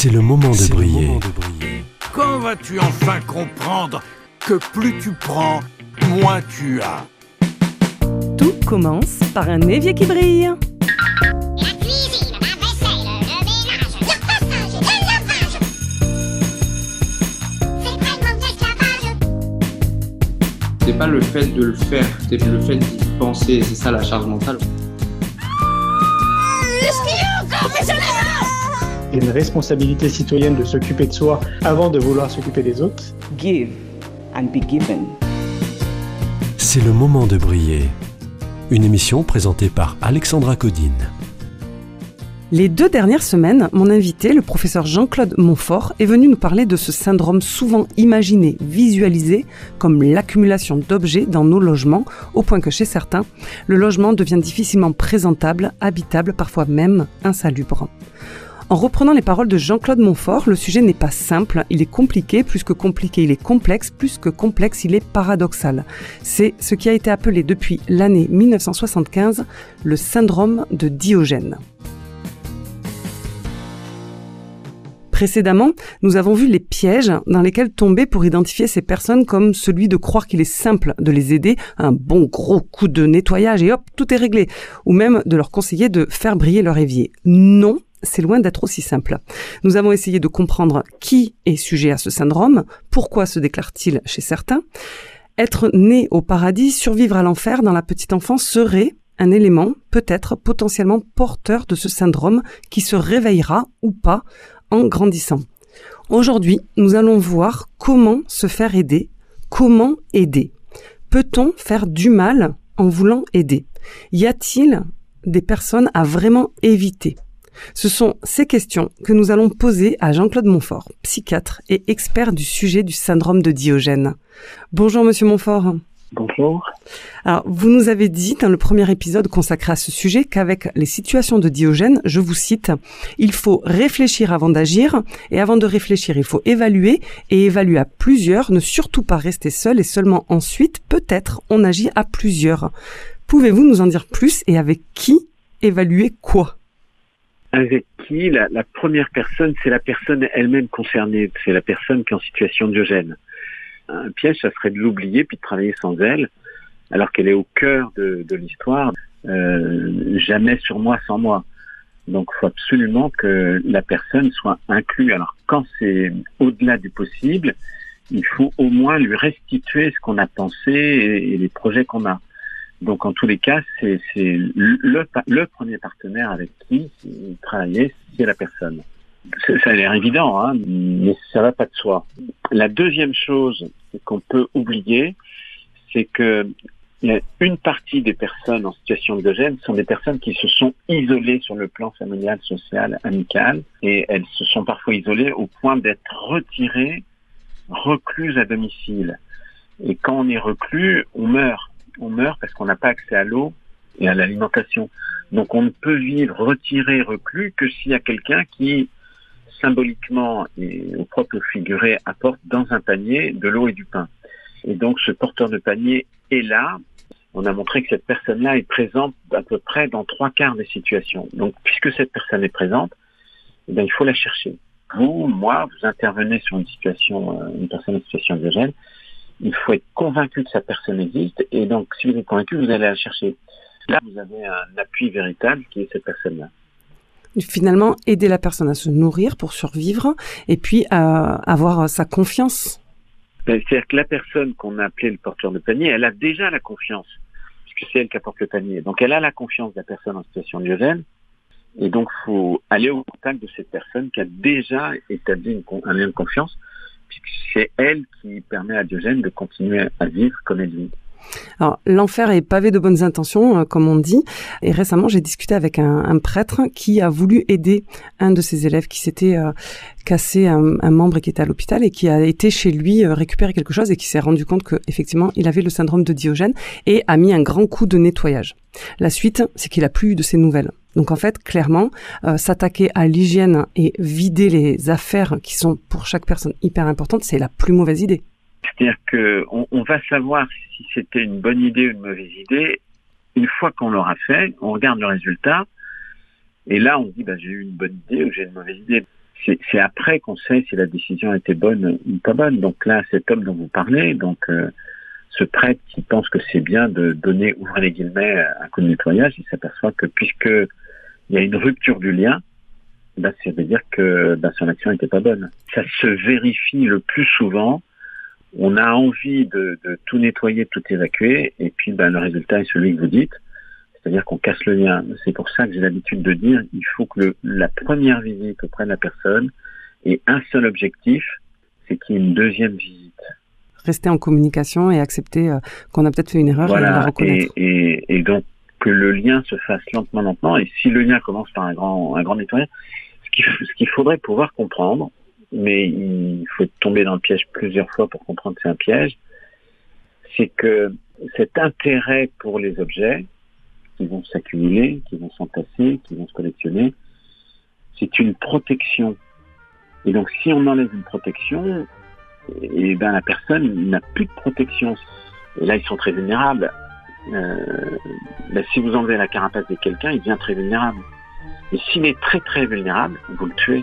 C'est le moment de briller. Quand vas-tu enfin comprendre que plus tu prends, moins tu as? Tout commence par un évier qui brille. La cuisine, la vaisselle, le ménage, le repassage, le lavage. C'est vraiment de l'esclavage. C'est pas le fait de le faire, c'est le fait d'y penser, c'est ça la charge mentale. Il y a une responsabilité citoyenne de s'occuper de soi avant de vouloir s'occuper des autres. Give and be given. C'est le moment de briller. Une émission présentée par Alexandra Codine. Les 2 dernières semaines, mon invité, le professeur Jean-Claude Montfort, est venu nous parler de ce syndrome souvent imaginé, visualisé, comme l'accumulation d'objets dans nos logements, au point que chez certains, le logement devient difficilement présentable, habitable, parfois même insalubre. En reprenant les paroles de Jean-Claude Montfort, le sujet n'est pas simple, il est compliqué, plus que compliqué, il est complexe, plus que complexe, il est paradoxal. C'est ce qui a été appelé depuis l'année 1975 le syndrome de Diogène. Précédemment, nous avons vu les pièges dans lesquels tomber pour identifier ces personnes, comme celui de croire qu'il est simple de les aider, un bon gros coup de nettoyage et hop, tout est réglé, ou même de leur conseiller de faire briller leur évier. Non, c'est loin d'être aussi simple. Nous avons essayé de comprendre qui est sujet à ce syndrome, pourquoi se déclare-t-il chez certains. Être né au paradis, survivre à l'enfer dans la petite enfance serait un élément, peut-être potentiellement porteur de ce syndrome qui se réveillera ou pas en grandissant. Aujourd'hui, nous allons voir comment se faire aider, comment aider. Peut-on faire du mal en voulant aider? Y a-t-il des personnes à vraiment éviter? Ce sont ces questions que nous allons poser à Jean-Claude Montfort, psychiatre et expert du sujet du syndrome de Diogène. Bonjour Monsieur Montfort. Bonjour. Alors, vous nous avez dit dans le premier épisode consacré à ce sujet qu'avec les situations de Diogène, je vous cite, « Il faut réfléchir avant d'agir et avant de réfléchir, il faut évaluer et évaluer à plusieurs, ne surtout pas rester seul et seulement ensuite, peut-être, on agit à plusieurs. » Pouvez-vous nous en dire plus et avec qui évaluer quoi ? Avec qui la première personne, c'est la personne elle-même concernée, c'est la personne qui est en situation de Diogène. Un piège, ça serait de l'oublier puis de travailler sans elle, alors qu'elle est au cœur de l'histoire. Jamais sur moi sans moi. Donc, il faut absolument que la personne soit inclue. Alors, quand c'est au-delà du possible, il faut au moins lui restituer ce qu'on a pensé et les projets qu'on a. Donc, en tous les cas, c'est le premier partenaire avec qui travailler, c'est la personne. Ça a l'air évident, hein, mais ça va pas de soi. La deuxième chose qu'on peut oublier, c'est que une partie des personnes en situation de Diogène sont des personnes qui se sont isolées sur le plan familial, social, amical, et elles se sont parfois isolées au point d'être retirées, recluses à domicile. Et quand on est reclus, on meurt. On meurt parce qu'on n'a pas accès à l'eau et à l'alimentation. Donc on ne peut vivre retiré, reclus que s'il y a quelqu'un qui, symboliquement et au propre figuré, apporte dans un panier de l'eau et du pain. Et donc ce porteur de panier est là. On a montré que cette personne-là est présente à peu près dans 3/4 des situations. Donc puisque cette personne est présente, eh bien, il faut la chercher. Vous, moi, vous intervenez sur une situation, une personne en situation de Diogène. Il faut être convaincu que sa personne existe, et donc si vous êtes convaincu, vous allez la chercher. Là, vous avez un appui véritable qui est cette personne-là. Finalement, aider la personne à se nourrir pour survivre, et puis à avoir sa confiance. C'est-à-dire que la personne qu'on a appelée le porteur de panier, elle a déjà la confiance, puisque c'est elle qui apporte le panier. Donc elle a la confiance de la personne en situation de Diogène, et donc il faut aller au contact de cette personne qui a déjà établi un lien de confiance, puisque c'est elle qui permet à Diogène de continuer à vivre comme elle vit. Alors, l'enfer est pavé de bonnes intentions, comme on dit. Et récemment, j'ai discuté avec un prêtre qui a voulu aider un de ses élèves qui s'était cassé un membre et qui était à l'hôpital et qui a été chez lui récupérer quelque chose et qui s'est rendu compte qu'effectivement, il avait le syndrome de Diogène et a mis un grand coup de nettoyage. La suite, c'est qu'il a plus eu de ses nouvelles. Donc en fait, clairement, s'attaquer à l'hygiène et vider les affaires qui sont pour chaque personne hyper importantes, c'est la plus mauvaise idée. C'est-à-dire qu'on va savoir si c'était une bonne idée ou une mauvaise idée une fois qu'on l'aura fait, on regarde le résultat et là on se dit j'ai eu une bonne idée ou j'ai une mauvaise idée. c'est après qu'on sait si la décision était bonne ou pas bonne. Donc là, cet homme dont vous parlez, donc ce prêtre qui pense que c'est bien de donner, ouvrez les guillemets, un coup de nettoyage, il s'aperçoit que puisque il y a une rupture du lien, ça veut dire que son action n'était pas bonne. Ça se vérifie le plus souvent. On a envie de tout nettoyer, de tout évacuer, et puis le résultat est celui que vous dites, c'est-à-dire qu'on casse le lien. C'est pour ça que j'ai l'habitude de dire il faut que la première visite auprès de la personne ait un seul objectif, c'est qu'il y ait une deuxième visite. Rester en communication et accepter qu'on a peut-être fait une erreur et la reconnaître. Et donc que le lien se fasse lentement, et si le lien commence par un grand nettoyage, ce qu'il faudrait pouvoir comprendre, mais il faut tomber dans le piège plusieurs fois pour comprendre que c'est un piège, c'est que cet intérêt pour les objets qui vont s'accumuler, qui vont s'entasser, qui vont se collectionner, c'est une protection. Et donc si on enlève une protection, la personne n'a plus de protection. Et là, ils sont très vulnérables. Si vous enlevez la carapace de quelqu'un, il devient très vulnérable. Et s'il est très très vulnérable, vous le tuez.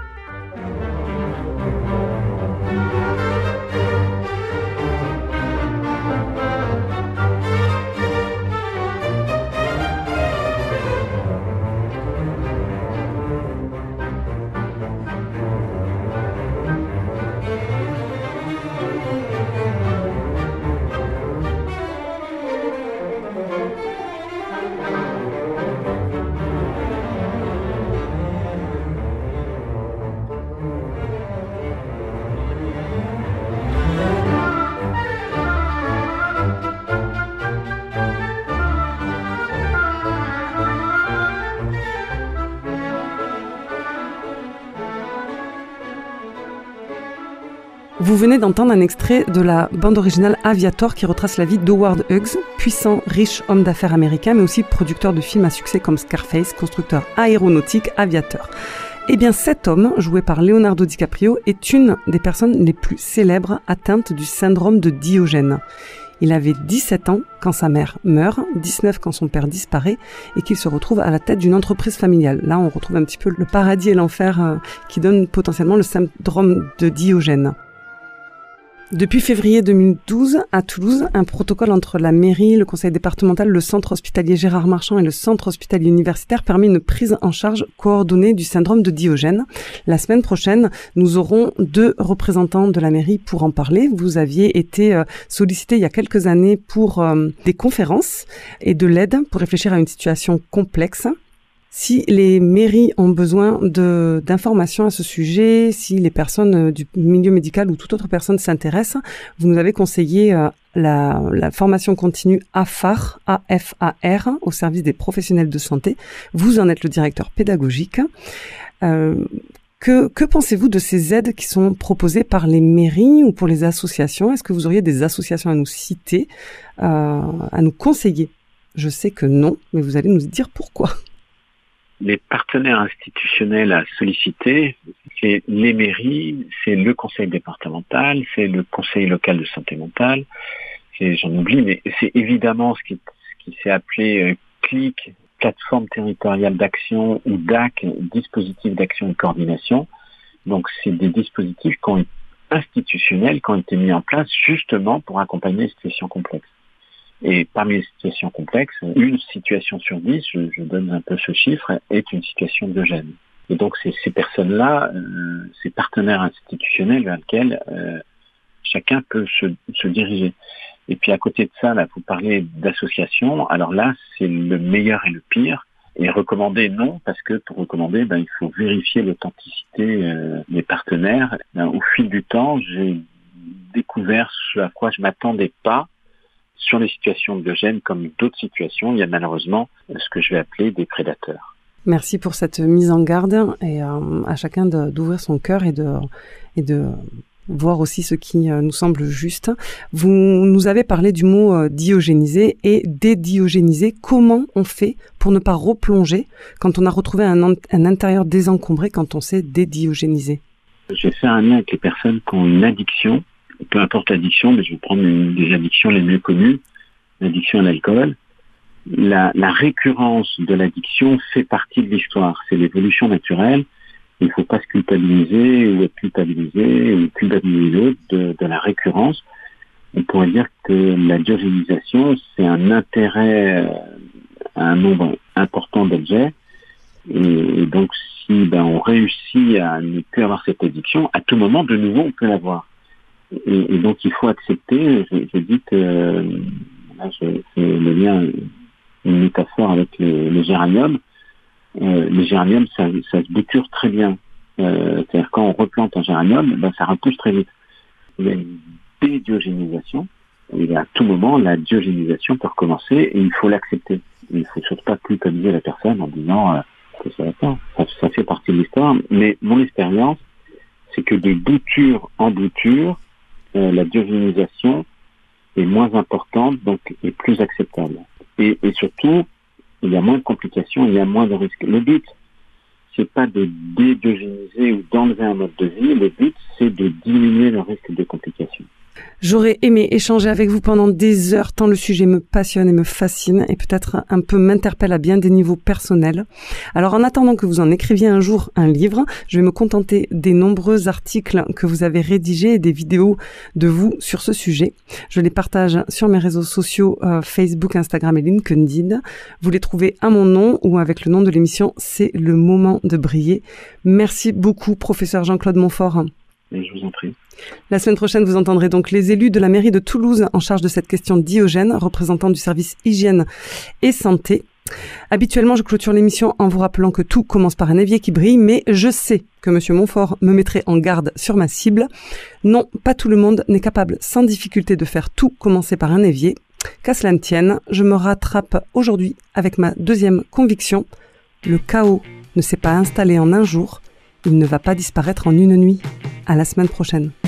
Vous venez d'entendre un extrait de la bande originale Aviator qui retrace la vie d'Howard Hughes, puissant, riche homme d'affaires américain, mais aussi producteur de films à succès comme Scarface, constructeur aéronautique, aviateur. Eh bien, cet homme, joué par Leonardo DiCaprio, est une des personnes les plus célèbres atteintes du syndrome de Diogène. Il avait 17 ans quand sa mère meurt, 19 quand son père disparaît et qu'il se retrouve à la tête d'une entreprise familiale. Là, on retrouve un petit peu le paradis et l'enfer qui donne potentiellement le syndrome de Diogène. Depuis février 2012, à Toulouse, un protocole entre la mairie, le conseil départemental, le centre hospitalier Gérard Marchand et le centre hospitalier universitaire permet une prise en charge coordonnée du syndrome de Diogène. La semaine prochaine, nous aurons 2 représentants de la mairie pour en parler. Vous aviez été sollicité il y a quelques années pour des conférences et de l'aide pour réfléchir à une situation complexe. Si les mairies ont besoin d'informations à ce sujet, si les personnes du milieu médical ou toute autre personne s'intéressent, vous nous avez conseillé la formation continue AFAR, au service des professionnels de santé. Vous en êtes le directeur pédagogique. Que pensez-vous de ces aides qui sont proposées par les mairies ou pour les associations? Est-ce que vous auriez des associations à nous citer, à nous conseiller? Je sais que non, mais vous allez nous dire pourquoi. Les partenaires institutionnels à solliciter, c'est les mairies, c'est le conseil départemental, c'est le conseil local de santé mentale, j'en oublie, mais c'est évidemment ce qui s'est appelé CLIC, plateforme territoriale d'action, ou DAC, dispositif d'action et coordination. Donc c'est des dispositifs institutionnels qui ont été mis en place justement pour accompagner les situations complexes. Et parmi les situations complexes, une situation sur 10, je donne un peu ce chiffre, est une situation Diogène. Et donc ces personnes-là, ces partenaires institutionnels vers lesquels chacun peut se diriger. Et puis à côté de ça, là, vous parlez d'associations. Alors là, c'est le meilleur et le pire. Et recommander, non, parce que pour recommander, il faut vérifier l'authenticité des partenaires. Au fil du temps, j'ai découvert ce à quoi je m'attendais pas sur les situations de Diogène, comme d'autres situations. Il y a malheureusement ce que je vais appeler des prédateurs. Merci pour cette mise en garde et à chacun d'ouvrir son cœur et de voir aussi ce qui nous semble juste. Vous nous avez parlé du mot diogéniser et dédiogéniser. Comment on fait pour ne pas replonger quand on a retrouvé un intérieur désencombré, quand on s'est dédiogénisé? J'ai fait un lien avec les personnes qui ont une addiction, peu importe l'addiction, mais je vais prendre des addictions les mieux connues, l'addiction à l'alcool. La récurrence de l'addiction fait partie de l'histoire, c'est l'évolution naturelle. Il ne faut pas se culpabiliser ou être culpabilisé ou culpabiliser l'autre de la récurrence. On pourrait dire que la diogénisation, c'est un intérêt à un nombre important d'objets. Et donc, si on réussit à ne plus avoir cette addiction, à tout moment, de nouveau, on peut l'avoir. Et donc, il faut accepter. Je dis que là, c'est le lien, une métaphore avec les géraniums. Les géraniums, ça se bouture très bien. C'est-à-dire quand on replante un géranium, ça repousse très vite. Il y a une dédiogénisation. Et à tout moment, la diogénisation peut recommencer et il faut l'accepter. Il ne faut surtout pas culpabiliser la personne en disant que ça va pas. Ça fait partie de l'histoire. Mais mon expérience, c'est que de bouture en bouture, la diogénisation est moins importante, donc est plus acceptable. Et surtout, il y a moins de complications, il y a moins de risques. Le but, c'est pas de dédiogéniser ou d'enlever un mode de vie. Le but, c'est de diminuer le risque de complications. J'aurais aimé échanger avec vous pendant des heures, tant le sujet me passionne et me fascine et peut-être un peu m'interpelle à bien des niveaux personnels. Alors en attendant que vous en écriviez un jour un livre, je vais me contenter des nombreux articles que vous avez rédigés et des vidéos de vous sur ce sujet. Je les partage sur mes réseaux sociaux Facebook, Instagram et LinkedIn. Vous les trouvez à mon nom ou avec le nom de l'émission, c'est le moment de briller. Merci beaucoup, professeur Jean-Claude Montfort. Et je vous en prie. La semaine prochaine, vous entendrez donc les élus de la mairie de Toulouse en charge de cette question Diogène, représentant du service hygiène et santé. Habituellement, je clôture l'émission en vous rappelant que tout commence par un évier qui brille, mais je sais que Monsieur Montfort me mettrait en garde sur ma cible. Non, pas tout le monde n'est capable sans difficulté de faire tout commencer par un évier. Qu'à cela ne tienne, je me rattrape aujourd'hui avec ma deuxième conviction. Le chaos ne s'est pas installé en un jour, il ne va pas disparaître en une nuit. À la semaine prochaine.